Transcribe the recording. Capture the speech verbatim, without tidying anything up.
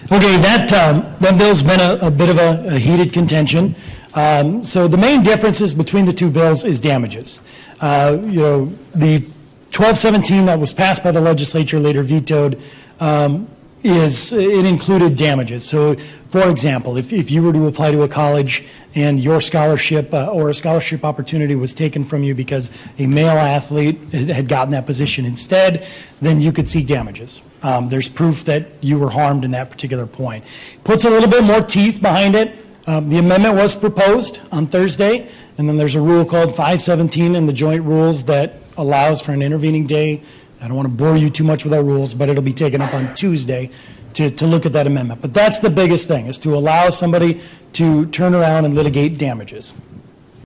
Okay, that, um, that bill's been a, a bit of a, a heated contention. Um, so the main differences between the two bills is damages. Uh, you know, the twelve seventeen that was passed by the legislature, later vetoed, um, is, it included damages. So, for example, if, if you were to apply to a college and your scholarship uh, or a scholarship opportunity was taken from you because a male athlete had gotten that position instead, then you could seek damages. Um, there's proof that you were harmed in that particular point. Puts a little bit more teeth behind it. Um, the amendment was proposed on Thursday, and then there's a rule called five seventeen in the joint rules that allows for an intervening day. I don't want to bore you too much with our rules, but it'll be taken up on Tuesday to, to look at that amendment. But that's the biggest thing, is to allow somebody to turn around and litigate damages.